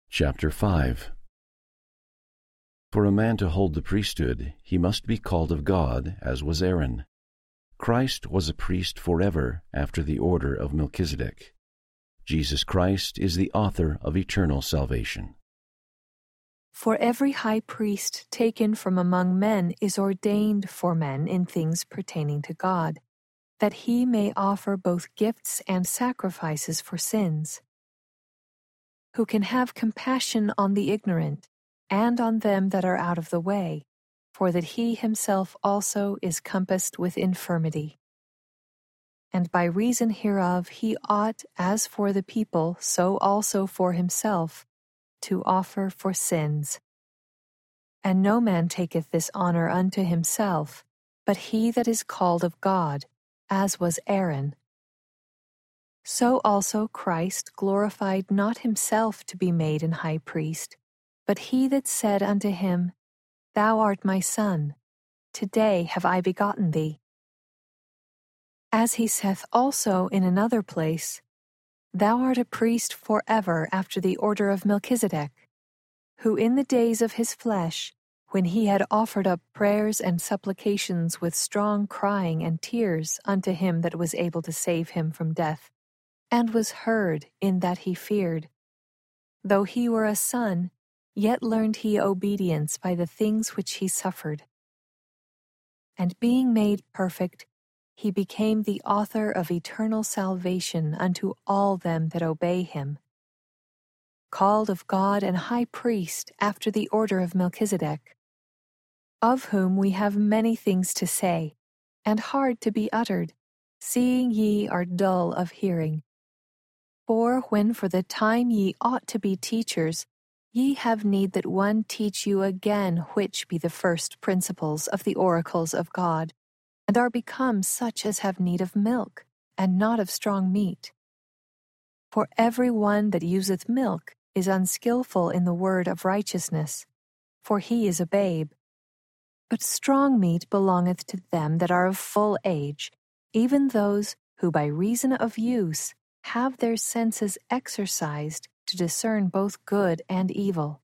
Chapter 5. For a man to hold the priesthood, he must be called of God, as was Aaron. Christ was a priest forever after the order of Melchizedek. Jesus Christ is the author of eternal salvation. For every high priest taken from among men is ordained for men in things pertaining to God, that he may offer both gifts and sacrifices for sins, who can have compassion on the ignorant and on them that are out of the way, for that he himself also is compassed with infirmity. And by reason hereof he ought, as for the people, so also for himself, to offer for sins. And no man taketh this honor unto himself, but he that is called of God, as was Aaron. So also Christ glorified not himself to be made an high priest, but he that said unto him, Thou art my Son, today have I begotten thee. As he saith also in another place, Thou art a priest forever after the order of Melchizedek, who in the days of his flesh, when he had offered up prayers and supplications with strong crying and tears unto him that was able to save him from death, and was heard in that he feared. Though he were a son, yet learned he obedience by the things which he suffered. And being made perfect, he became the author of eternal salvation unto all them that obey him. Called of God and high priest after the order of Melchizedek, of whom we have many things to say, and hard to be uttered, seeing ye are dull of hearing. For when for the time ye ought to be teachers, ye have need that one teach you again which be the first principles of the oracles of God, and are become such as have need of milk, and not of strong meat. For every one that useth milk is unskillful in the word of righteousness, for he is a babe. But strong meat belongeth to them that are of full age, even those who by reason of use have their senses exercised to discern both good and evil.